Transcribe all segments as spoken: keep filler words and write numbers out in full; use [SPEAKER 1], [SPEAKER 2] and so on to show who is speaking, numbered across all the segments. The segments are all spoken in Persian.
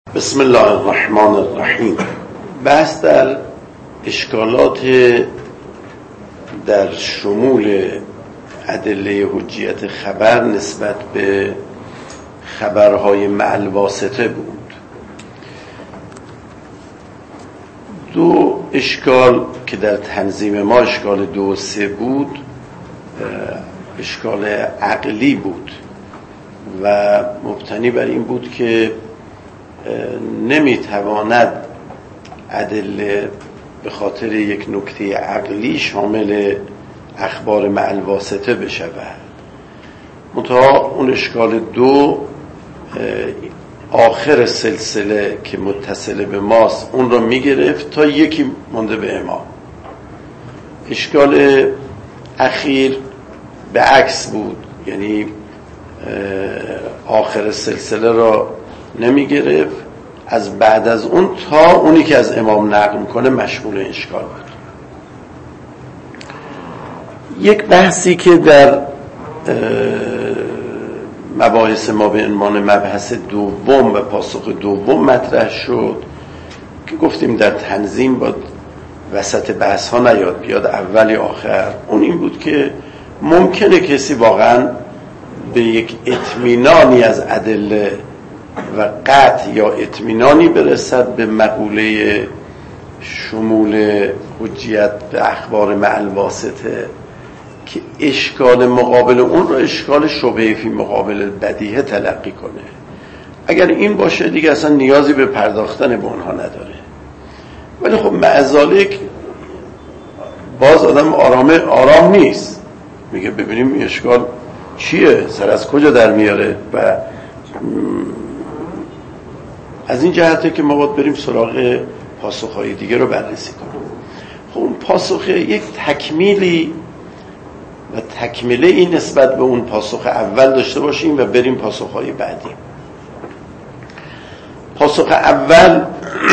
[SPEAKER 1] بسم الله الرحمن الرحیم. بحث در اشکالات در شمول ادله حجیت خبر نسبت به خبرهای مع الواسطه بود. دو اشکال که در تنظیم ما اشکال دو و سه بود، اشکال عقلی بود و مبتنی بر این بود که نمیتواند ادله به خاطر یک نکته عقلی شامل اخبار مع الواسطه بشود. منتها اون اشکال دو آخر سلسله که متصل به ماست اون رو میگرفت تا یکی مونده به امام. اشکال اخیر به عکس بود، یعنی آخر سلسله را نمی گرفت، از بعد از اون تا اونی که از امام نقل میکنه مشمول اشکال بود. یک بحثی که در مباحث ما به عنوان مبحث دوم و پاسخ دوم مطرح شد که گفتیم در تنظیم باید وسط بحث ها نیاد، بیاد اولی آخر. اون این بود که ممکنه کسی واقعا به یک اطمینانی از ادله و قطع یا اطمینانی برسد به مقوله شمول حجیت به اخبار مع الواسطه که اشکال مقابل اون رو اشکال شبهه فی مقابل بدیهه تلقی کنه. اگر این باشه دیگه اصلا نیازی به پرداختن به اونها نداره. ولی خب معذالک باز آدم آرام آرام نیست، میگه ببینیم این اشکال چیه، سر از کجا در میاره. و از این جهته که ما باید بریم سراغ پاسخهای دیگه رو بررسی کنیم. خب اون پاسخ یک تکمیلی و تکمیله این نسبت به اون پاسخ اول داشته باشیم و بریم پاسخهای بعدی. پاسخ اول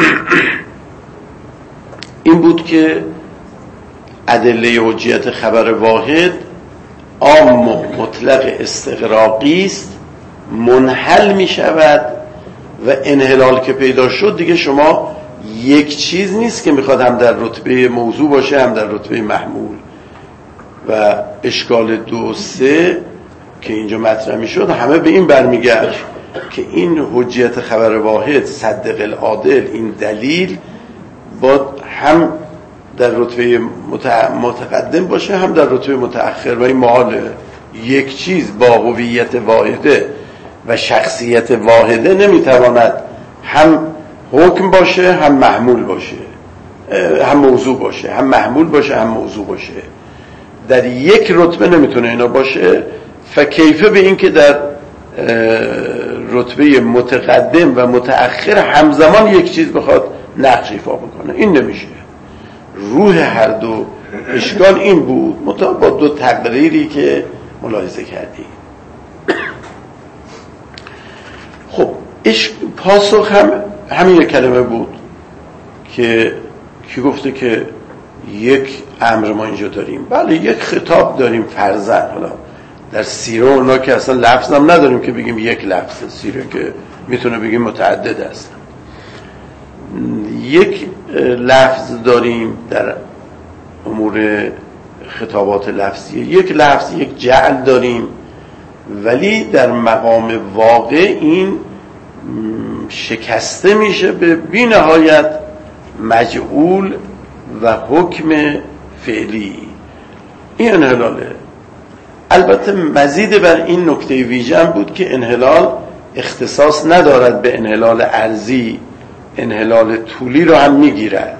[SPEAKER 1] این بود که ادله حجیت خبر واحد عام و مطلق استغراقی است، منحل می شود و انحلال که پیدا شد دیگه شما یک چیز نیست که میخواد هم در رتبه موضوع باشه هم در رتبه محمول. و اشکال دو سه که اینجا مطرح میشد همه به این برمیگشت که این حجیت خبر واحد صدق العادل، این دلیل باید هم در رتبه متقدم باشه هم در رتبه متأخر و این محاله. یک چیز با هویت واحده و شخصیت واحده نمیتواند هم حکم باشه هم محمول باشه، هم موضوع باشه، هم محمول باشه هم موضوع باشه. در یک رتبه نمیتونه اینا باشه. فکیفه به این که در رتبه متقدم و متأخر همزمان یک چیز بخواد نقش ایفا بکنه، این نمیشه. روح هر دو اشکال این بود، مطابق با دو تقریری که ملاحظه کردی. خب پاسخ هم همین کلمه بود که کی گفته که یک امر ما اینجا داریم. بله یک خطاب داریم فرضاً. حالا در سیره اونا که اصلا لفظ هم نداریم که بگیم یک لفظ، سیره که میتونه بگیم متعدد است. یک لفظ داریم در امور خطابات لفظیه، یک لفظ یک جعل داریم، ولی در مقام واقع این شکسته میشه به بی نهایت مجعول و حکم فعلی. این انحلاله. البته مزید بر این نکته ویژه بود که انحلال اختصاص ندارد به انحلال ارضی، انحلال طولی رو هم میگیرد.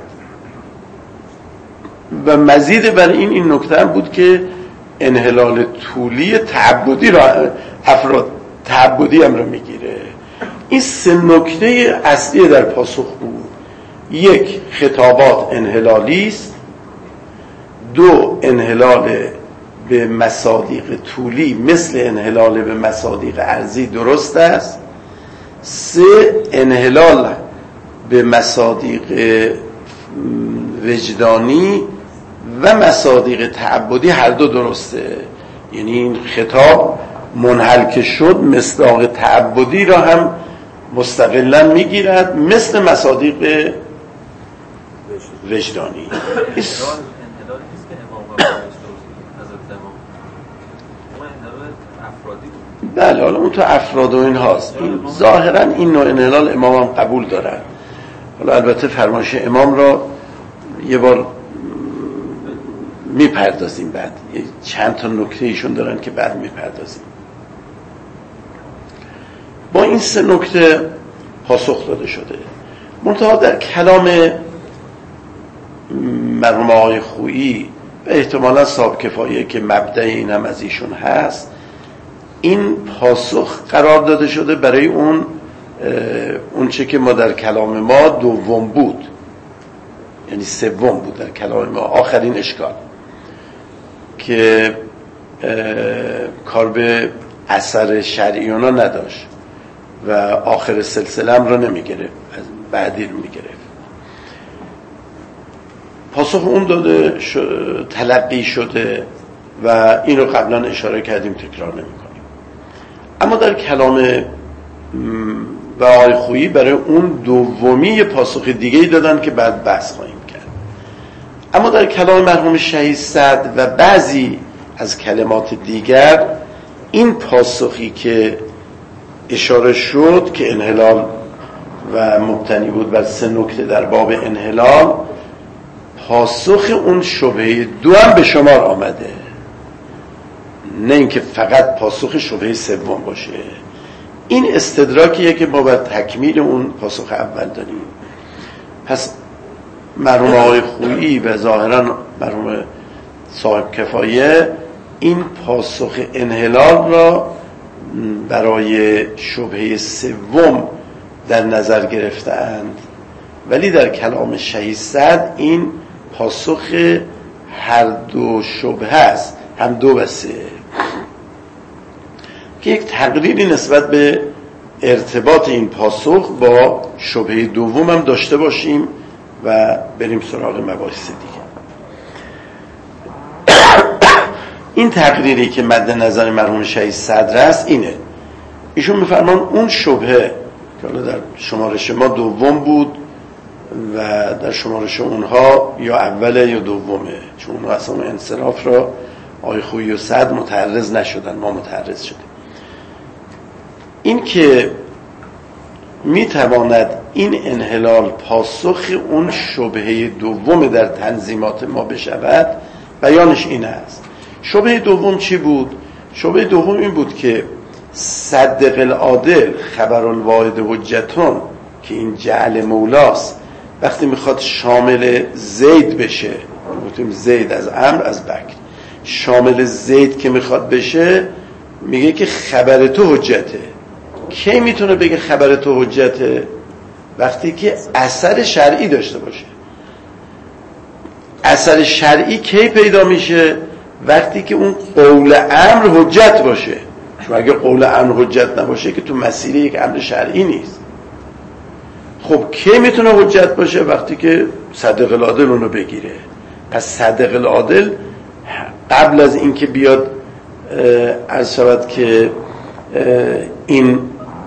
[SPEAKER 1] و مزید بر این این نکته هم بود که انحلال طولی تعبدی را افراد تعبدی هم را میگیره. این سه نکته اصلی در پاسخ بود. یک، خطابات انحلالی است. دو، انحلال به مصادیق طولی مثل انحلال به مصادیق ارضی درست است. سه، انحلال به مصادیق وجدانی و مصادیق تعبدی هر دو درسته. یعنی این خطاب منحل که شد مصداق تعبدی را هم مستقلا میگیرد مثل مصادیق وجدانی. بله، حالا اون تو افراد و این هاست. این ظاهرا این نوع انحلال امام هم قبول دارن. حالا البته فرمایش امام را یه بار میپردازیم، بعد چند تا نکته ایشون دارن که بعد میپردازیم. با این سه نکته پاسخ داده شده. منتها در کلام مرحوم آقای خویی و احتمالا صاحب کفایه که مبدأ این هم از ایشون هست، این پاسخ قرار داده شده برای اون اون چه که ما در کلام ما دوم بود، یعنی سوم بود در کلام ما، آخرین اشکال که کار به اثر شرعی اونا نداشت و آخر سلسله هم را نمیگرفت، بعدی رو میگرفت. پاسخ اون داده شد، تلقی شده و این رو قبلا اشاره کردیم، تکرار نمی کنیم. اما در کلام و آقای خویی برای اون دومی پاسخ دیگه ای دادن که بعد بحث خواهیم کرد. اما در کلام مرحوم شهید سعد و بعضی از کلمات دیگر این پاسخی که اشاره شد که انحلال و مبتنی بود بر سه نکته در باب انحلال، پاسخ اون شبهه دو هم به شمار آمده، نه اینکه فقط پاسخ شبهه سوم باشه. این استدراکیه که ما باید تکمیل اون پاسخ اول داریم. پس مرحوم آقای خویی و ظاهرا مرحوم صاحب کفایه این پاسخ انحلال را برای شبهه سوم در نظر گرفتند، ولی در کلام شهید سعد این پاسخ هر دو شبهه است، هم دو و سه، که یک تقریری نسبت به ارتباط این پاسخ با شبهه دوم هم داشته باشیم و بریم سراغ مباحث دیگه. این تقریری که مد نظر مرحوم شهید صدر است اینه، ایشون میفرمان اون شبهه که حالا در شمارش ما دوم بود و در شمارش اونها یا اوله یا دومه، چون اونها اصلا انصراف را آقای خویی و سعد متعرض نشدن، ما متعرض شدیم. این که میتواند این انحلال پاسخ اون شبهه دوم در تنظیمات ما بشود، بیانش این است. شبهه دوم چی بود؟ شبهه دوم این بود که صدق العادل خبر الواحد حجتون، که این جعل مولاست، وقتی میخواد شامل زید بشه، گفتیم زید از عمرو از بکر، شامل زید که میخواد بشه میگه که خبر تو حجته. کی میتونه بگه خبر تو حجته؟ وقتی که اثر شرعی داشته باشه. اثر شرعی کی پیدا میشه؟ وقتی که اون قول امر حجت باشه. چون اگه قول امر حجت نباشه که تو مسیر یک امر شرعی نیست. خب کی میتونه حجت باشه؟ وقتی که صدق العادل اونو بگیره. پس صدق العادل قبل از اینکه بیاد عرض شود که این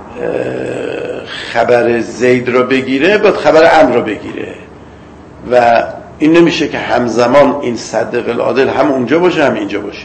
[SPEAKER 1] خبر زید را بگیره، باید خبر امر را بگیره و این نمیشه که همزمان این صدق العادل هم اونجا باشه هم اینجا باشه،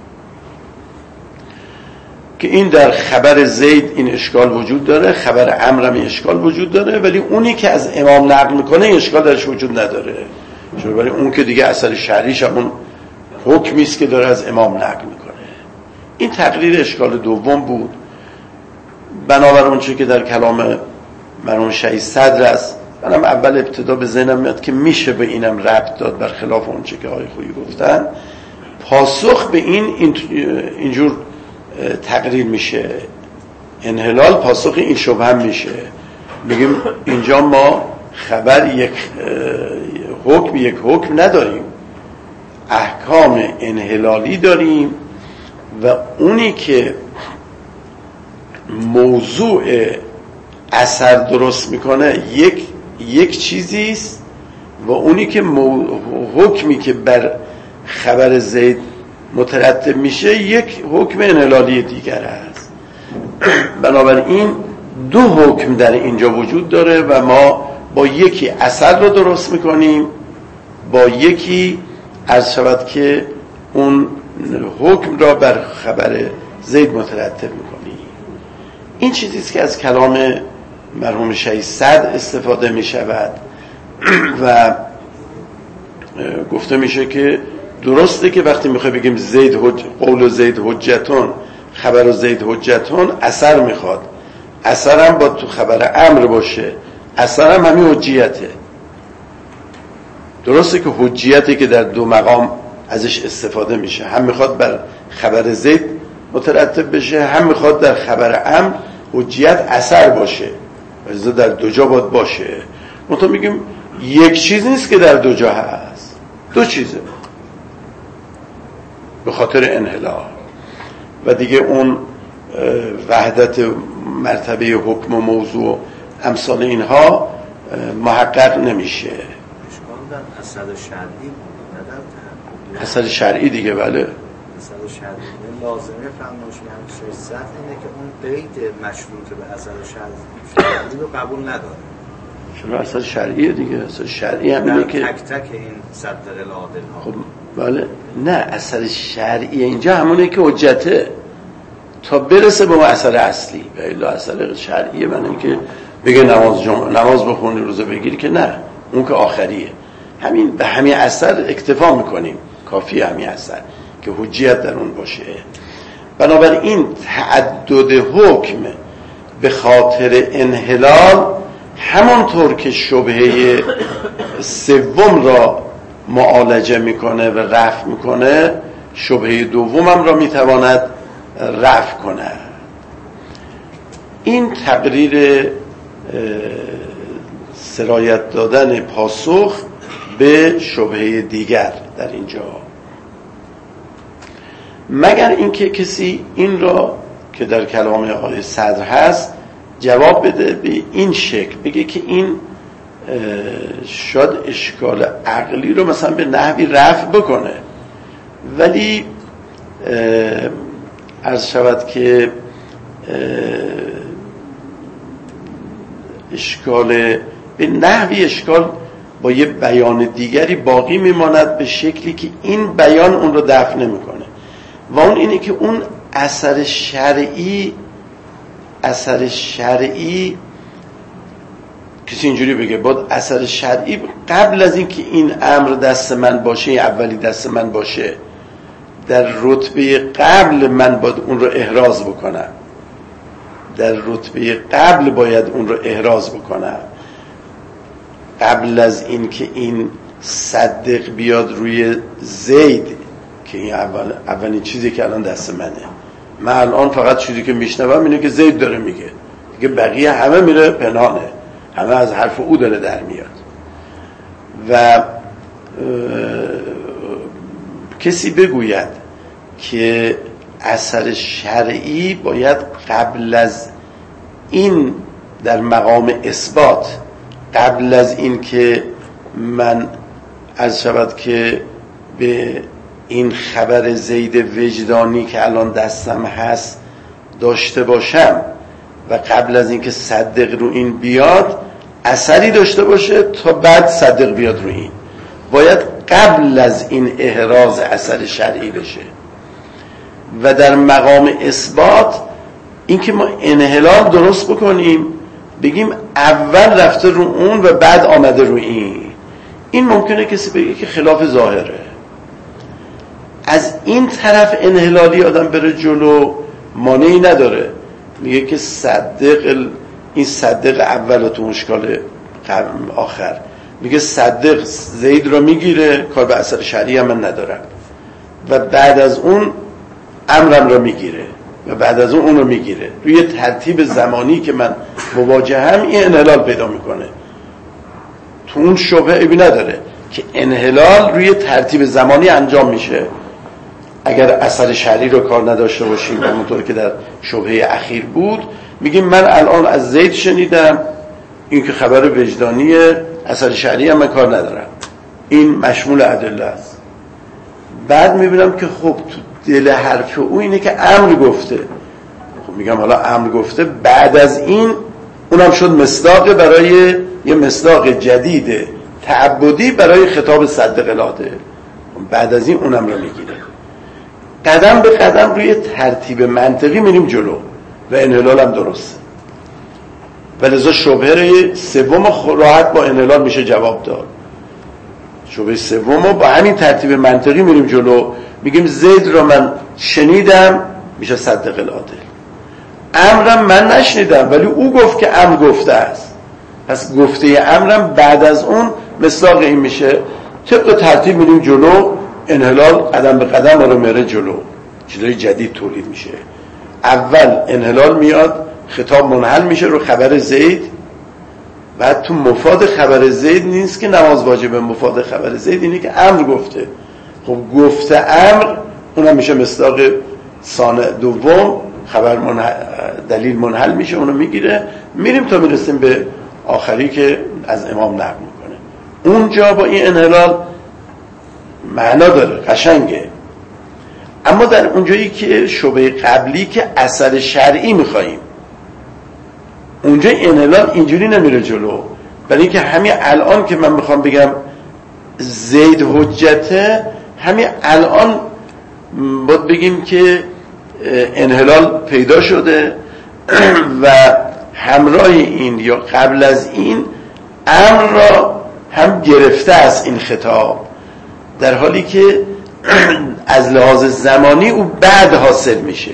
[SPEAKER 1] که این در خبر زید این اشکال وجود داره، خبر امر هم این اشکال وجود داره، ولی اونی که از امام نقل میکنه این اشکال درش وجود نداره، چون ولی اون که دیگه اثر شرعیش همون حکمی است که داره از امام نقل میکنه. این تقریر اشکال دوم بود. بنابر اون چه که در کلام مرحوم شهید صدر است، منم اول ابتدا به ذهنم میاد که میشه به اینم ربط داد، برخلاف اون چه که آقای خویی گفتن. پاسخ به این اینجور تقریر میشه، انحلال پاسخ این شبهه هم میشه. میگیم اینجا ما خبر یک حکم یک حکم نداریم، احکام انحلالی داریم و اونی که موضوع اثر درست میکنه یک یک چیزیست و اونی که مو... حکمی که بر خبر زید مترتب میشه یک حکم انحلالی دیگر است. بنابراین دو حکم در اینجا وجود داره و ما با یکی اثر رو درست میکنیم، با یکی عرض شود که اون حکم را بر خبر زید مترتب میکنیم. این چیزیست که از کلام مرحوم شیخ صدر استفاده میشود و گفته میشه که درسته که وقتی میخوای بگیم زید حج... قول زید حجتون، خبر زید حجتون، اثر میخواد، اثر هم با تو خبر امر باشه، اثر هم همین حجیته. درسته که حجیتی که در دو مقام ازش استفاده میشه، هم میخواد بر خبر زید مترتب بشه، هم میخواد در خبر امر حجیت اثر باشه، و در دو جا باید باشه. منطقه میگیم یک چیز نیست که در دو جا هست، دو چیزه به خاطر انحلال و دیگه اون وحدت مرتبه حکم و موضوع امثال اینها محقق نمیشه.
[SPEAKER 2] اشکال در اثر شرعی نه در
[SPEAKER 1] اثر شرعی دیگه. بله
[SPEAKER 2] اثر شرعی لازمه فرمایش همین صحت اینه که اون قید مشروط به اثر شرعی رو قبول نداره.
[SPEAKER 1] چرا اثر شرعیه دیگه؟ اثر شرعی همینه که
[SPEAKER 2] تک تک این صدق العادل ها.
[SPEAKER 1] خب بله، نه اثر شرعی اینجا همونه که حجته تا برسه به اون اثر اصلی. و الا اثر شرعیه من اینکه بگه نماز جمعه نماز بخونی روزه بگیری که نه، اون که آخریه. همین به همین اثر اکتفا میکنیم، کافیه همین اثر که حجیت در اون باشه. بنابراین تعدد حکم به خاطر انحلال همانطور که شبهه سوم را معالجه میکنه و رفع میکنه، شبهه دوم هم را میتواند رفع کنه. این تقریر سرایت دادن پاسخ به شبهه دیگر در اینجا، مگر اینکه کسی این را که در کلام آقای صدر هست جواب بده به این شکل، بگه که این شاید اشکال عقلی رو مثلا به نحوی رفع بکنه، ولی عرض شود که اشکال به نحوی اشکال با یه بیان دیگری باقی میماند به شکلی که این بیان اون رو دفع نمیکنه. و اون اینه که اون اثر شرعی اثر شرعی کسی اینجوری بگه باید اثر شرعی قبل از این که این امر دست من باشه، این اولی دست من باشه، در رتبه قبل من باید اون رو احراز بکنم، در رتبه قبل باید اون رو احراز بکنم قبل از این که این صدق بیاد روی زید که این اول اولین چیزی که الان دست منه. من الان فقط چیزی که میشنوم اینه که زید داره میگه، دیگه بقیه همه میره پنهانه، همه از حرف او داره در میاد. و کسی بگوید که اثر شرعی باید قبل از این در مقام اثبات، قبل از این که من عرض شود که به این خبر زید وجدانی که الان دستم هست داشته باشم و قبل از این که صدق رو این بیاد اثری داشته باشه تا بعد صدق بیاد رو این، باید قبل از این احراز اثر شرعی بشه. و در مقام اثبات این که ما انحلال درست بکنیم، بگیم اول رفته رو اون و بعد آمده رو این، این ممکنه کسی بگه که خلاف ظاهره. از این طرف انحلالی آدم بره جلو مانعی نداره، میگه که صدق این صدق اول و تو اشکال آخر میگه صدق زید رو میگیره، کار به اثر شرعی هم من ندارم، و بعد از اون امرم رو میگیره و بعد از اون اون رو میگیره، روی ترتیب زمانی که من مواجه هم این انحلال پیدا میکنه. تو اون شبهه ایبی نداره که انحلال روی ترتیب زمانی انجام میشه اگر اثر شرعی رو کار نداشته باشیم. و همونطور که در شبهه اخیر بود میگیم من الان از زید شنیدم، این که خبر وجدانیه، اثر شرعی هم من کار ندارم، این مشمول ادله است. بعد میبینم که خب تو دل حرف او اینه که امر گفته، خب میگم حالا امر گفته، بعد از این اونم شد مصداق برای یه مصداق جدید تعبدی برای خطاب صدق العاده. بعد از این اونم رو میگیره. قدم به قدم روی ترتیب منطقی میریم جلو و انحلال هم درسته. ولذا شبهه سوم راحت با انحلال میشه جواب داد. شبهه سوم با همین ترتیب منطقی میریم جلو، میگیم زید رو من شنیدم، میشه صدق العاده. امرم من نشنیدم ولی او گفت که امر گفته است، پس گفته امرم بعد از اون مصداق این میشه. طبق ترتیب میریم جلو، انحلال قدم به قدم رو میره جلو، چیزای جدید تولید میشه. اول انحلال میاد، خطاب منحل میشه رو خبر زید، بعد تو مفاد خبر زید نیست که نماز واجبه، مفاد خبر زید اینه که امر گفته. خب گفته امر اونم میشه مصداق صانع دوم، خبر منحل، دلیل منحل میشه، اونو میگیره. میریم تا میرسیم به آخری که از امام نقل میکنه. اونجا با این انحلال معنا داره، قشنگه. اما در اونجایی که شبهه قبلی که اثر شرعی میخواییم، اونجا انحلال اینجوری نمیره جلو، برای اینکه همین الان که من میخوام بگم زید حجته، همین الان باید بگیم که انحلال پیدا شده و همراه این یا قبل از این امر را هم گرفته از این خطاب، در حالی که از لحاظ زمانی او بعد حاصل میشه.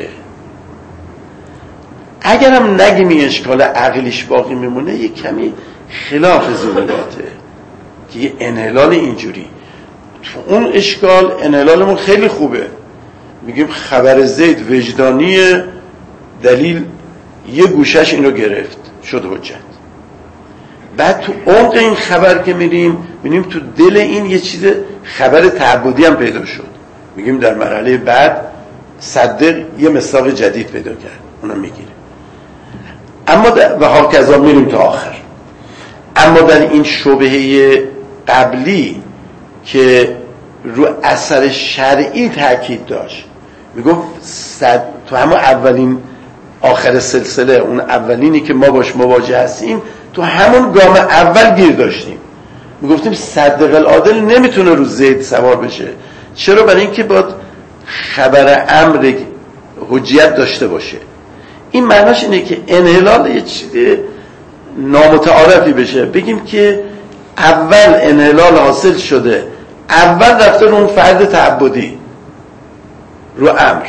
[SPEAKER 1] اگرم نگیم این اشکال عقلیش باقی میمونه، یه کمی خلاف ضروراته که یه انحلال اینجوری. تو اون اشکال انحلالمون خیلی خوبه، میگیم خبر زید وجدانیه، دلیل یه گوشش اینو گرفت، شد حجت. بعد تو عمق این خبر که میریم، میبینیم تو دل این یه چیز خبر تعبدی هم پیدا شد، میگیم در مرحله بعد صدق یه مصداق جدید پیدا کرد، اونو میگیره. اما و هاکذا میریم تا آخر. اما در این شبهه قبلی که رو اثر شرعی تاکید داشت، میگم صد تو همون اولین آخر سلسله، اون اولینی که ما باش مواجه هستیم، تو همون گام اول گیر داشتیم، میگفتیم صدق العادل نمیتونه رو زید سوار بشه. چرا؟ برای اینکه باید خبر امر حجیت داشته باشه. این معناش اینه که انحلال یه چیز نامتعارفی بشه، بگیم که اول انحلال حاصل شده، اول رفته رو اون فرد تعبدی، رو امر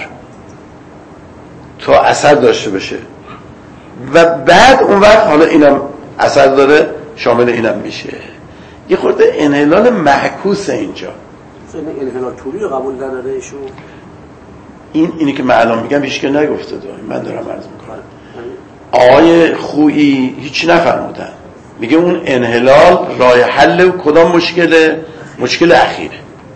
[SPEAKER 1] تا اثر داشته باشه و بعد اون وقت حالا اینم اثر داره، شامل اینم میشه. یه خورده انحلال معکوسه اینجا.
[SPEAKER 3] انحلال طولی رو قبول نداره ایشون.
[SPEAKER 1] این اینی که من الان میگم هیچ که نگفته داره، من دارم عرض میکنم. آقای خویی هیچ نفرمودن، میگه اون انحلال راه حل کدام مشکله؟ مشکل اخیره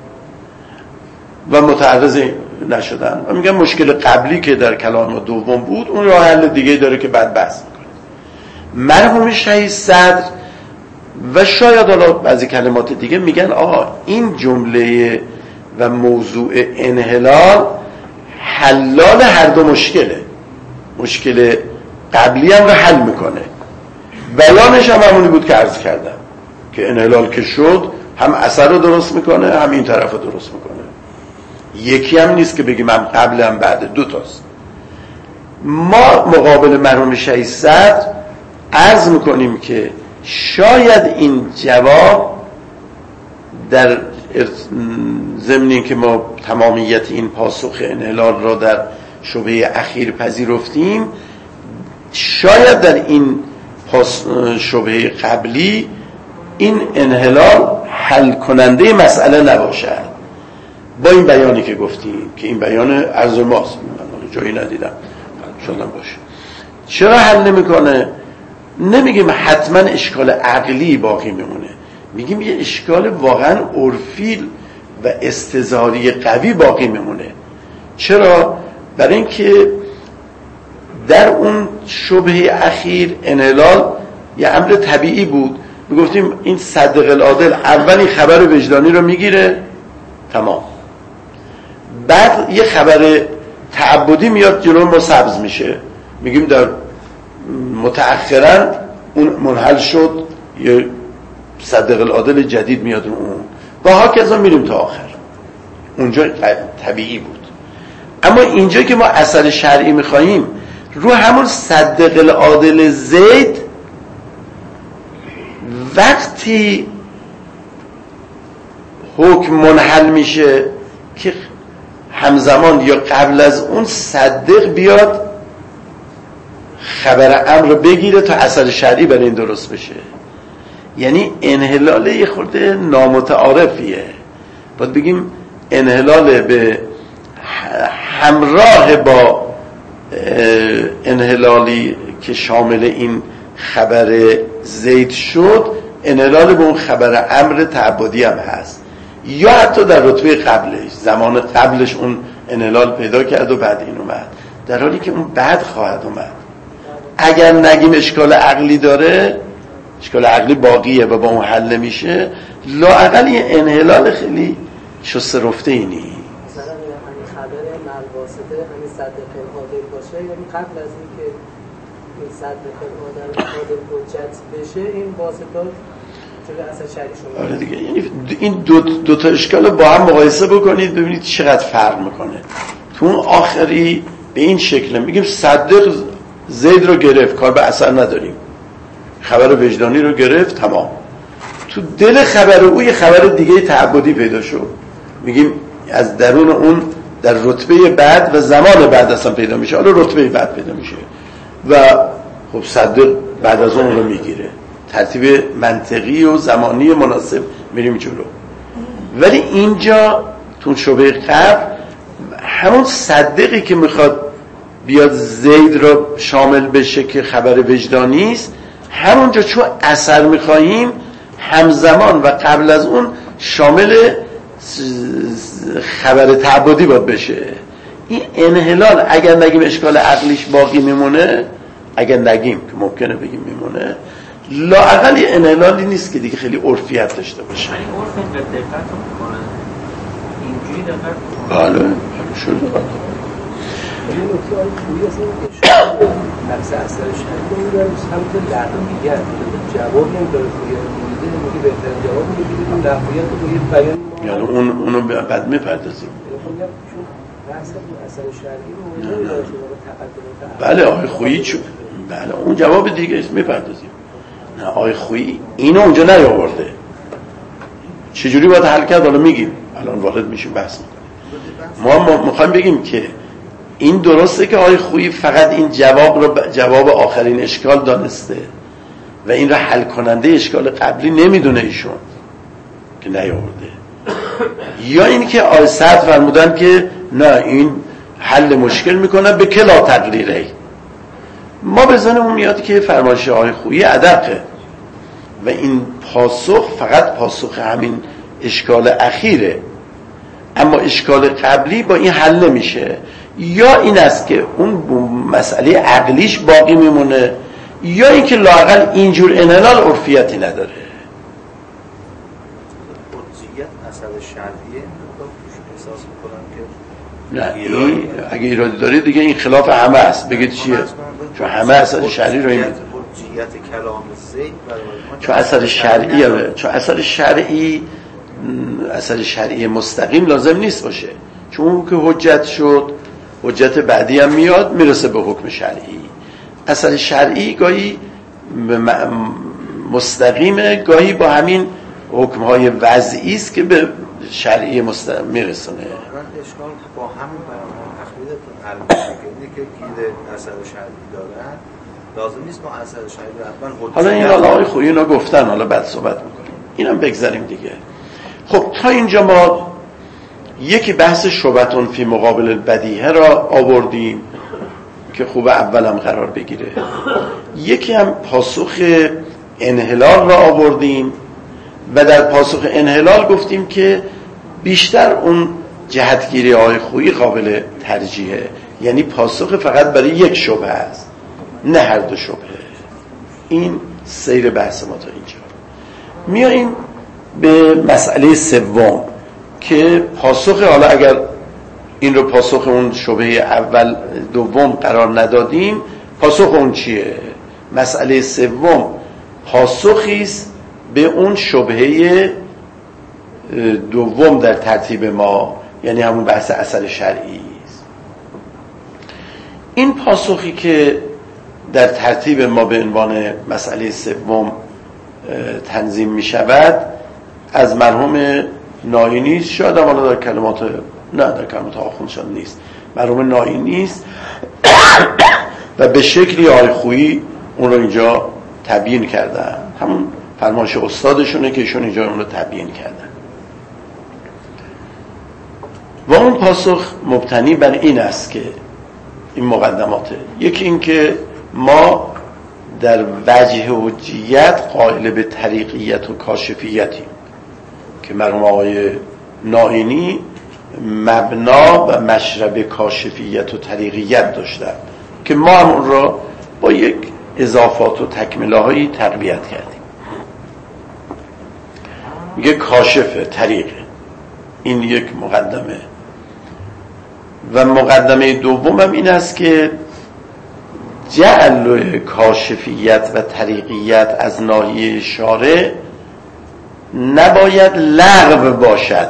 [SPEAKER 1] و متعرض نشدن. و میگم مشکل قبلی که در کلام دوم بود، اون راه حل دیگه داره که بعد بحث میکنه. مرحوم شهید صدر و شاید حالا بعضی کلمات دیگه میگن آقا این جمله و موضوع انحلال حلال هر دو مشکله، مشکل قبلی هم رو حل میکنه. بیانش هم همونی بود که عرض کردم که انحلال که شد هم اثر رو درست میکنه، هم این طرف رو درست میکنه. یکی هم نیست که بگیم هم قبل هم بعد، دو تاست. ما مقابل مرحوم شهید صدر عرض میکنیم که شاید این جواب در ضمن که ما تمامیت این پاسخ انحلال را در شبهه اخیر پذیرفتیم، شاید در این شبهه قبلی این انحلال حل کننده مسئله نباشد. با این بیانی که گفتیم که این بیان عرض ماست، من جایی ندیدم، شاید باشه. چرا حل نمیکنه؟ نمیگیم حتما اشکال عقلی باقی میمونه، میگیم یه اشکال واقعا عرفی و استظهاری قوی باقی میمونه. چرا؟ برای اینکه در اون شبهه اخیر انحلال یه امر طبیعی بود، میگفتیم این صدق العادل اولی خبر وجدانی رو میگیره، تمام، بعد یه خبر تعبدی میاد جلو ما سبز میشه، میگیم در متأخراً اون منحل شد، یه صدق العادل جدید میاد اون و هاکذا میریم تا آخر. اونجا طبیعی بود. اما اینجا که ما اثر شرعی میخواییم رو همون صدق العادل زید، وقتی حکم منحل میشه که همزمان یا قبل از اون صدق بیاد خبر امر بگیره تا اثر شرعی برای این درست بشه. یعنی انحلال یه خورده نامتعارفیه، باید بگیم انحلال به همراه با انحلالی که شامل این خبر زید شد، انحلال به اون خبر امر تعبدی هم هست، یا حتی در رتبه قبلش، زمان قبلش اون انحلال پیدا کرد و بعد این اومد، در حالی که اون بعد خواهد اومد. اگر نگیم اشکال عقلی داره، اشکال عقلی باقیه و با اون حل نمیشه، لااقل یه انحلال خیلی شسته رفته اینی.
[SPEAKER 4] مثلا همین خبر ملواسطه همین صدق العادل باشه، یعنی قبل از این که این صدق العادل حجت بشه این واسطات جلوی اثر شرعی شما.
[SPEAKER 1] آره دیگه، یعنی این دو, دو تا اشکال با هم مقایسه بکنید ببینید چقدر فرق میکنه. تو اون آخری به این شکل میگیم صدق زید رو گرفت، کار به اثر نداریم، خبر وجدانی رو گرفت، تمام. تو دل خبر او یه خبر دیگه تعبدی پیدا شد، میگیم از درون اون در رتبه بعد و زمان بعد اصلا پیدا میشه، حالا رتبه بعد پیدا میشه و خب صدق بعد از اون رو میگیره، ترتیب منطقی و زمانی مناسب میریم جلو. ولی اینجا تو شبه قبل همون صدقی که میخواد بیاد زید رو شامل بشه که خبر وجدانی است، همونجا چون اثر میخواییم همزمان و قبل از اون شامل خبر تعبدی باید بشه. این انحلال اگر نگیم اشکال عقلیش باقی میمونه، اگر نگیم که ممکنه بگیم میمونه، لااقل یه انحلالی نیست که دیگه خیلی عرفیت داشته باشه.
[SPEAKER 5] یعنی عرف این به دقت میکنه، اینجوری دقت میکنه.
[SPEAKER 1] بله شروع
[SPEAKER 3] این نکته های خوبی هست که نفس اثر شرعی رو داریم سمت لحظیت جواب نمیداره، خویه میده میگه بهترین جواب میده که این لحظیت رو باید بیان،
[SPEAKER 1] یعنی اون اونو بعد میپردازیم.
[SPEAKER 3] بحث اثر شرعی رو نمیداره شما تقدم.
[SPEAKER 1] بله آقای خویی چون بله اون جواب دیگه است میپردازیم. نه آقای خویی اینو اونجا نیاورده، چجوری باید حل کرد حالا میگیم، الان وارد میشیم بحث میکنیم. ما میخوایم بگیم که این درسته که آقای خویی فقط این جواب رو جواب آخرین اشکال دانسته و این رو حل کننده اشکال قبلی نمیدونه ایشون که نیاورده، یا این که آقای سعد فرمودن که نه این حل مشکل میکنه به کلا تقریره. ما بزنمون میاد که فرمایش آقای خویی ادقه و این پاسخ فقط پاسخ همین اشکال اخیره، اما اشکال قبلی با این حل نمیشه. یا این است که اون مسئله عقلیش باقی میمونه، یا این که لااقل اینجور انحلال عرفیتی نداره.
[SPEAKER 2] قدسیت اثر شرعیه احساس میکنم که
[SPEAKER 1] نه این اگه ایرادی داره دیگه این خلاف همه است، بگید چیه؟ چون همه اثر شرعی رو این
[SPEAKER 2] قدسیت کلام زید
[SPEAKER 1] چون اثر شرعی چون اثر شرعی اثر شرعی مستقیم لازم نیست باشه، چون اون که حجت شد حجت بعدی هم میاد میرسه به حکم شرعی. اثر شرعی گاهی مستقیمه، گاهی با همین حکمهای وضعی است که به شرعی مستقیم میرسونه.
[SPEAKER 2] من اشکال با همین برنامه تخمیدتون حل میشه که اینه که گیر اثر شرعی دارن لازم نیست ما اثر شرعی رو حتما
[SPEAKER 1] حالا این حالا آقای خویی اینا گفتن، حالا بعد صحبت میکنیم، اینم بگذاریم دیگه. خب تا اینجا ما یکی بحث شبهتون فی مقابل البدیهه را آوردیم که خوب اولم قرار بگیره، یکی هم پاسخ انحلال را آوردیم و در پاسخ انحلال گفتیم که بیشتر اون جهتگیری آقای خویی قابل ترجیحه، یعنی پاسخ فقط برای یک شبهه است نه هر دو شبهه. این سیر بحث ما تا اینجا. میاییم به مسئله سوم که پاسخ، حالا اگر این رو پاسخ اون شبهه اول دوم قرار ندادیم، پاسخ اون چیه؟ مسئله سوم پاسخی است به اون شبهه دوم در ترتیب ما، یعنی همون بحث اثر شرعی است. این پاسخی که در ترتیب ما به عنوان مسئله سوم تنظیم می شود از مرحوم ناینی است. شاید هم در کلمات نه در کلمات آخوندشان نیست، مرحوم ناینی است و به شکلی آقای خویی اون رو اینجا تبیین کردن، همون فرمایش استادشونه که ایشون اینجا اون رو تبیین کردن. و اون پاسخ مبتنی بر این است که این مقدماته. یکی این که ما در وجه حجیت قائل به طریقیت و کاشفیتیم که مرحوم آقای ناینی مبنا و مشرب کاشفیت و طریقیت داشتن که ما هم اون را با یک اضافات و تکمله هایی تقویت کردیم. میگه کاشفه، طریقه. این یک مقدمه. و مقدمه دوم هم این است که جعل کاشفیت و طریقیت از ناحیه شارع نباید لغو باشد.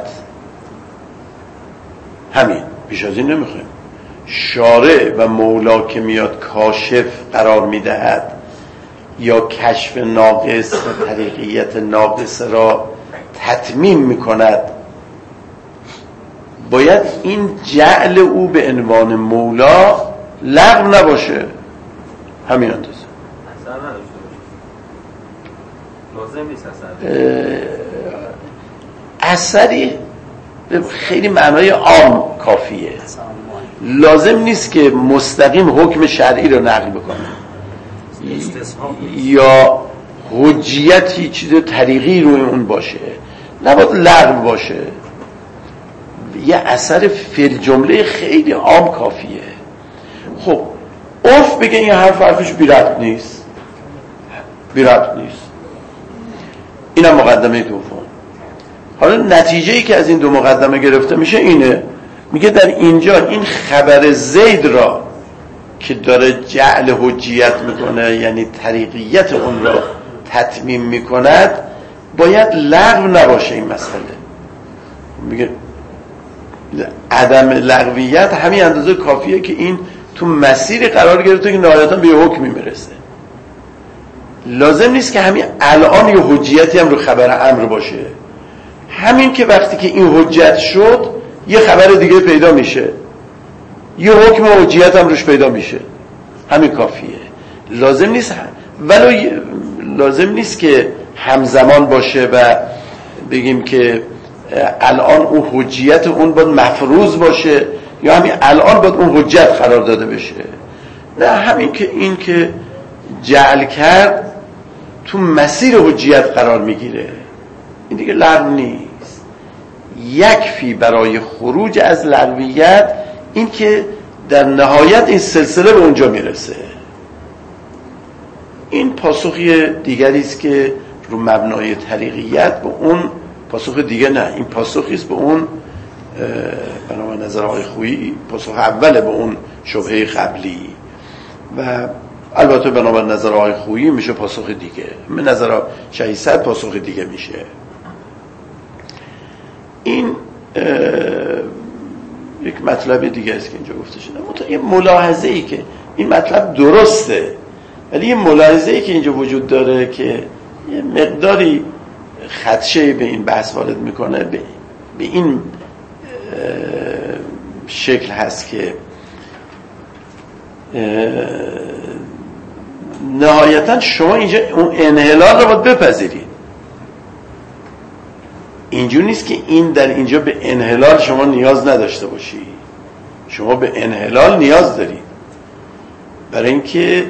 [SPEAKER 1] همین، بیش از این نمیخوایم. شارع و مولا که میاد کاشف قرار میدهد یا کشف ناقص و طریقیت ناقص را تتمیم میکند، باید این جعل او به عنوان مولا لغو نباشه. همین اندازه
[SPEAKER 5] اثر نداشته باشه، لازم نیست اثر.
[SPEAKER 1] اثری خیلی معنای عام کافیه، لازم نیست که مستقیم حکم شرعی رو نقل بکنه یا حجیتی چیز طریقی روی اون باشه، نباید لغو باشه. یه اثر فی جمله خیلی عام کافیه. خب عرف بگه این حرف حرفش بی ربط نیست، بی ربط نیست. اینم مقدمه دوم. حالا نتیجه‌ای که از این دو مقدمه گرفته میشه اینه، میگه در اینجا این خبر زید را که داره جعل حجیت میکنه، یعنی طریقیت اون را تتمیم میکند، باید لغو نباشه این مسئله. میگه عدم لغویت همین اندازه کافیه که این تو مسیر قرار گرفته که نهایتا به حکمی میرسه. لازم نیست که همین الان یه حجیتی هم رو خبر امر باشه. همین که وقتی که این حجت شد یه خبر دیگه پیدا میشه، یه حکم حجیت هم روش پیدا میشه، همین کافیه. لازم نیست ولو لازم نیست که همزمان باشه و بگیم که الان اون حجیت اون باید مفروض باشه یا همین الان باید اون حجت قرار داده بشه. نه، همین که این که جعل کرد تو مسیر حجیت قرار میگیره، این دیگه لغو نیست. یکفی برای خروج از لغویت این که در نهایت این سلسله به اونجا میرسه. این پاسخی دیگری است که رو مبنای طریقیت به اون پاسخ دیگه نه، این پاسخی است به اون بنابرای نظر آقای خویی پاسخ اوله به اون شبهه قبلی و البته بنابرای نظر آقای خویی میشه پاسخ دیگه، به نظر شهید صدر پاسخ دیگه میشه. این یک مطلب دیگه است که اینجا گفته شده. اما یه ملاحظه ای که این مطلب درسته، ولی یه ملاحظه ای که اینجا وجود داره که یه مقداری خدشه به این بحث وارد میکنه، به, به این شکل هست که نهایتا شما اینجا اون انحلال رو باید بپذیرید. اینجور نیست که این در اینجا به انحلال شما نیاز نداشته باشی، شما به انحلال نیاز دارید، برای اینکه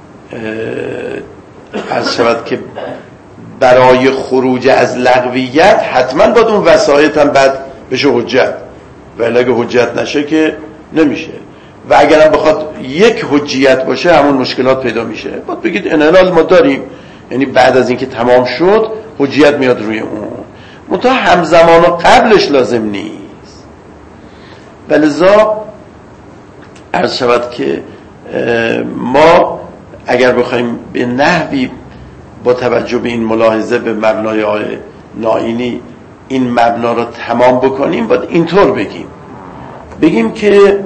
[SPEAKER 1] عرض شود که برای خروج از لغویت حتما باید اون وسایط هم بعد بشه حجت، ولی اگه حجت نشه که نمیشه. و اگرم بخواد یک حجیت باشه همون مشکلات پیدا میشه. باید بگید انحلال ما داریم، یعنی بعد از اینکه تمام شد حجیت میاد روی اون، منتها همزمان و قبلش لازم نیست. ولذا عرض شود که ما اگر بخوایم به نحوی با توجه به این ملاحظه به مبنای آقای نائینی این مبنا رو تمام بکنیم، باید اینطور بگیم بگیم که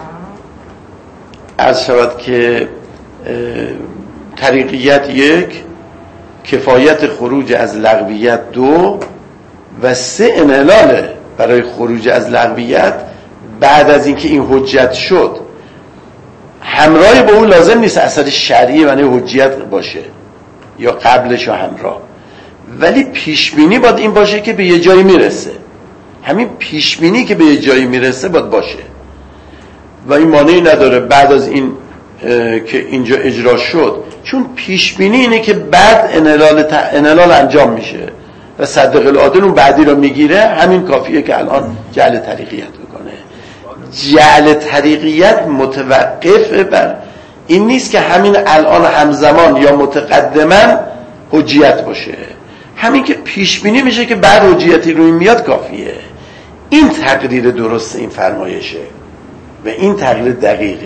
[SPEAKER 1] عرض شود که طریقیت یک، کفایت خروج از لغویت دو و سه انحلاله برای خروج از لغویت بعد از اینکه این حجت شد. همراه با اون لازم نیست اثر شرعی معنی حجیت باشه یا قبلش و همراه، ولی پیشبینی باید این باشه که به یه جایی میرسه. همین پیشبینی که به یه جایی میرسه باید باشه و این مانعی نداره بعد از این که اینجا اجرا شد، چون پیشبینی اینه که بعد انحلال, ت... انحلال انجام میشه و صدق العادل اون بعدی رو میگیره. همین کافیه که الان جعل طریقیت بکنه. جعل طریقیت متوقف بر این نیست که همین الان همزمان یا متقدما حجیت باشه، همین که پیشبینی میشه که بعد حجیتی روی میاد کافیه. این تقریر درست این فرمایشه و این تقریر دقیقه.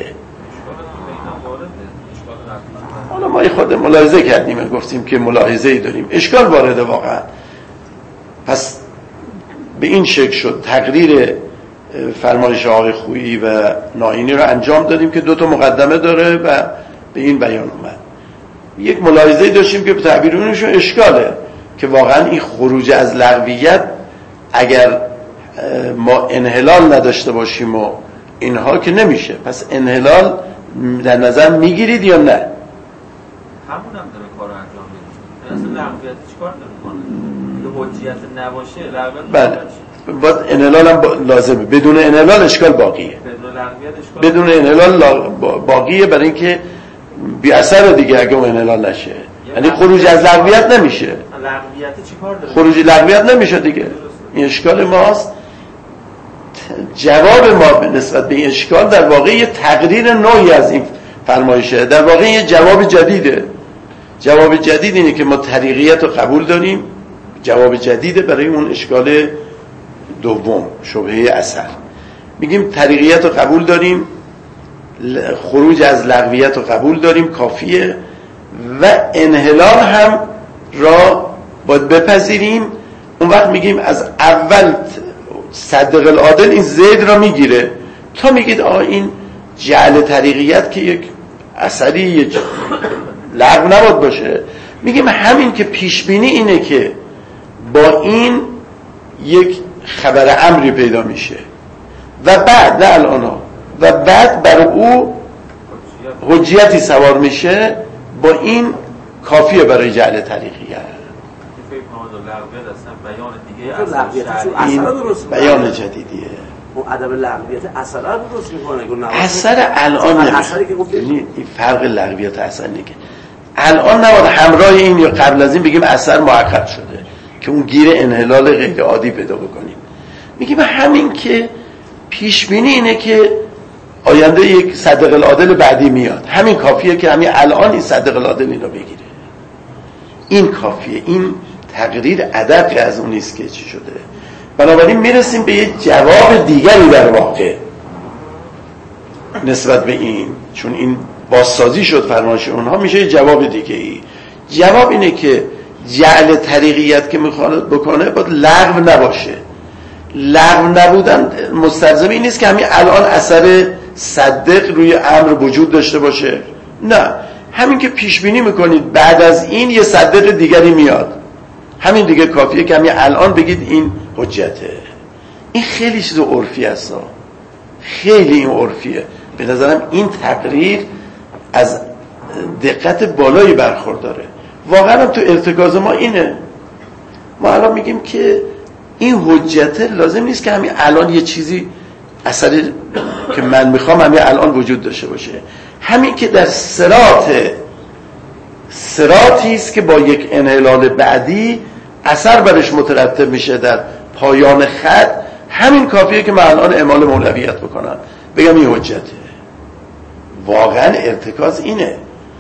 [SPEAKER 1] حالا ما خود ملاحظه کردیم و گفتیم که ملاحظه‌ای داریم، اشکال وارده واقعا. پس به این شکل شد تقریر فرمایش آقای خویی و نائینی رو انجام دادیم که دو تا مقدمه داره و به این بیان اومد. یک ملاحظه‌ای داشتیم که به تعبیرونشون اشکاله که واقعا این خروج از لغویت اگر ما انحلال نداشته باشیم و اینها که نمیشه. پس انحلال در نظر میگیرید یا نه؟
[SPEAKER 5] همون هم داره کار انجام میده. اصلا لغویت چیکار داره کنه؟ حجیت نباشه لغویت
[SPEAKER 1] بله. باید انحلال هم لازمه. بدون انحلال اشکال باقیه. بدون
[SPEAKER 5] لغویت اشکال
[SPEAKER 1] بدون انحلال باقیه، برای اینکه بی اثر دیگه اگه اون انحلال نشه. یعنی خروج از لغویت نمیشه.
[SPEAKER 5] لغویت چیکار داره؟
[SPEAKER 1] خروج لغویت نمیشه دیگه. این اشکال ماست. جواب ما به نسبت به این اشکال در واقع یه تقریر نوعی از این فرمایشه، در واقع یه جواب جدیده. جواب جدید اینه که ما طریقیت رو قبول داریم، جواب جدیده برای اون اشکال دوم، شبهه اثر. میگیم طریقیت رو قبول داریم، خروج از لغویت رو قبول داریم، کافیه، و انحلال هم را باید بپذیریم. اون وقت میگیم از اول صدق العادل این زید را میگیره تا میگید آه این جعل طریقیت که یک اثری یک لغو نباید باشه. میگیم همین که پیشبینی اینه که با این یک خبر امری پیدا میشه و بعد نه الان ها و بعد بر او حجیتی سوار میشه، با این کافیه برای جعل طریقیت. این بیان جدیدیه.
[SPEAKER 6] اون ادب لغویت اثر رو درست میکنه.
[SPEAKER 1] اثر الان
[SPEAKER 6] اثری که گفتید
[SPEAKER 1] این فرق لغویت اثر نیست. الان نباید همراه این یا قبل از این بگیم اثر معقد شده که اون گیر انحلال غیر عادی پیدا بکنیم. میگیم همین که پیش بینی اینه که آینده یک صدق العادل بعدی میاد، همین کافیه که همین الان این صدق العادل اینو بگیره. این کافیه. این تقریر ادق از اون نیست که چی شده. بنابراین میرسیم به یه جواب دیگری در واقع نسبت به این، چون این بازسازی شد فرمایش اونها، میشه یه جواب دیگه ای. جواب اینه که جعل طریقیت که میخواد بکنه باید لغو نباشه. لغو نبودن مستلزم این نیست که همین الان اثر صدق روی امر وجود داشته باشه، نه، همین که پیش بینی میکنید بعد از این یه صدق دیگری میاد، همین دیگه کافیه که همین الان بگید این حجته. این خیلی چیز عرفی است، خیلی این عرفیه. به نظرم این تقریر از دقت بالایی برخورداره. واقعا تو ارتکاز ما اینه. ما الان میگیم که این حجته لازم نیست که همین الان یه چیزی اثر که من میخوام همین الان وجود داشته باشه. همین که در صراط صراطی است که با یک انحلال بعدی اثر برش مترتب میشه در پایان خط، همین کافیه که من الان اعمال مولویت بکنم بگم این حجته. واقعا ارتکاز اینه.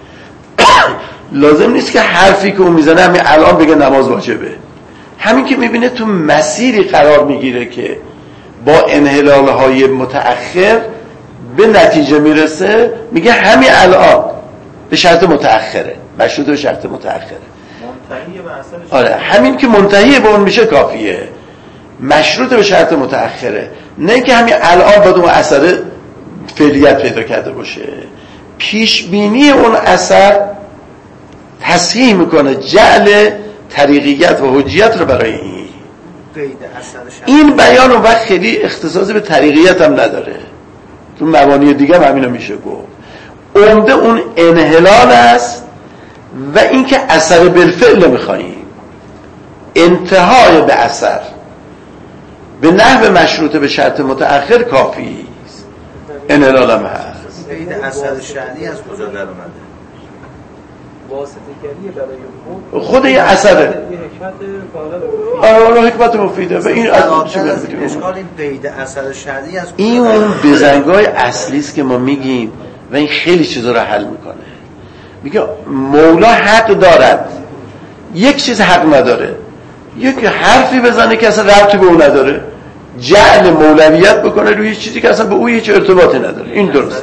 [SPEAKER 1] لازم نیست که حرفی که اون میزنه همین الان بگه نماز واجبه. همین که میبینه تو مسیری قرار میگیره که با انحلالهای متأخر به نتیجه میرسه میگه همین الان به شرط متأخره، مشروط به شرط متأخره.
[SPEAKER 5] منتهی به اثرش.
[SPEAKER 1] آره همین که منتهی به اون میشه کافیه، مشروط به شرط متأخره، نه که همین الان باید اون اثر فعلیت پیدا کرده باشه. پیش بینی اون اثر تصحیح میکنه جعل طریقیت و حجیت رو برای این. این بیان اون وقت خیلی اختصاصی به طریقیت هم نداره، تو مبانی دیگه هم همینو میشه گفت. عمده اون انحلال است و اینکه اثر بالفعل میخواییم، انتهای به اثر به نحو مشروط به شرط متأخر کافی است. انحلال هم هست.
[SPEAKER 2] قید اثر شأنی از کجا در اومده؟
[SPEAKER 3] واسطه گری برای خود
[SPEAKER 1] خود یه اثره،
[SPEAKER 3] یه حکمت کاملا
[SPEAKER 1] آره حکمت مفیده و این از چه
[SPEAKER 2] میگیم؟ اشکال این قید اثر شأنی از
[SPEAKER 1] این اون بزنگای اصلی است که ما میگیم و این خیلی چیزا رو حل میکنه. میگه مولا حق دارد، یک چیز حق نداره، یک حرفی بزنه که اصلا ربطی به اون نداره، جعل مولویت بکنه روی چیزی که اصلا به اون هیچ ارتباطی نداره. این درست،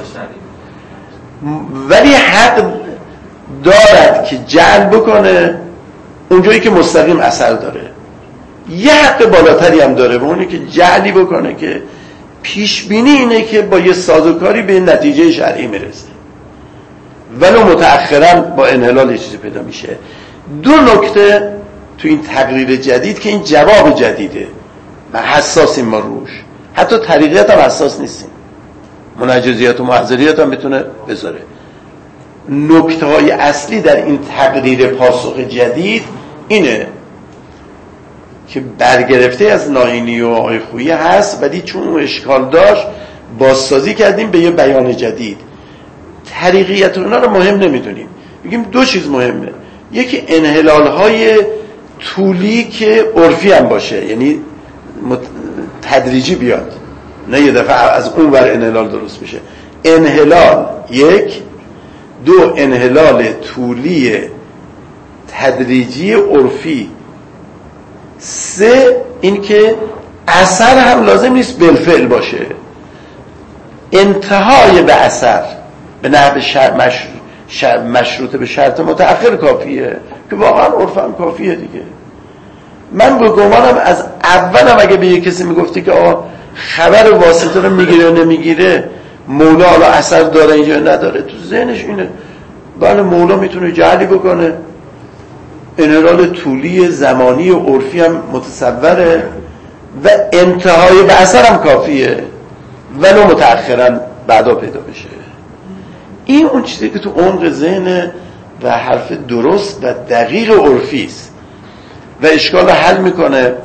[SPEAKER 1] ولی حق دارد که جعل بکنه اونجایی که مستقیم اثر داره. یه حق بالاتری هم داره، به اونی که جعلی بکنه که پیش بینی اینه که با یه سازوکاری به نتیجه شرعی میرسه، ولو متأخرا با انحلال یه چیزی پیدا میشه. دو نکته تو این تقریر جدید که این جواب جدیده، ما حساسیم ما روش، حتی طریقیت هم حساس نیستیم، منجزیت و معذریت هم میتونه بذاره. نکته های اصلی در این تقریر پاسخ جدید اینه که برگرفته از ناینی و آقای خویی هست، ولی چون اشکال داشت بازسازی کردیم به یه بیان جدید. طریقیت اونا رو مهم نمیدونیم، میگیم دو چیز مهمه، یکی انحلال های طولی که عرفی هم باشه، یعنی تدریجی بیاد، نه یه دفعه از اون ور انحلال درست بشه. انحلال یک، دو انحلال طولی تدریجی عرفی، سه این که اثر هم لازم نیست بالفعل باشه، انتهای به اثر به نحو مش... مشروط به شرط متأخر کافیه، که واقعا عرف هم کافیه دیگه. من به گمانم از اولم اگه به یک کسی میگفتی که آقا خبر واسطه رو میگیره و نمیگیره، مولا حالا اثر داره اینجا نداره، تو ذهنش اینه بله مولا میتونه جعلی بکنه، انحلال طولی زمانی و عرفی هم متصوره و انتهای به اثر هم کافیه، ولو متأخرا بعدا پیدا بشه. این اون چیزی که تو عمق ذهن و حرف درست و دقیق عرفی است و اشکال حل میکنه.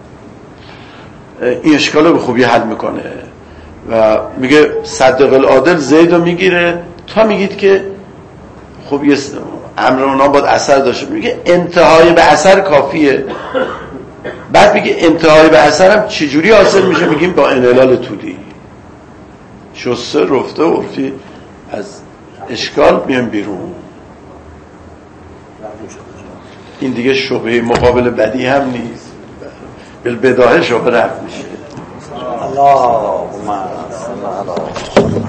[SPEAKER 1] این اشکال رو به خوبی حل میکنه و میگه صدق العادل زید رو میگیره تا میگید که خب یه امر اونا باید اثر داشته، میگه انتهای به اثر کافیه. بعد میگه انتهای به اثر هم چجوری حاصل میشه؟ میگیم با انحلال طولی، شسته رفته عرفی از اشکال میان بیرون. این دیگه شبهه مقابل بدی هم نیست، بالبداهه شبهه رفت میشه.
[SPEAKER 6] اللهم صل علی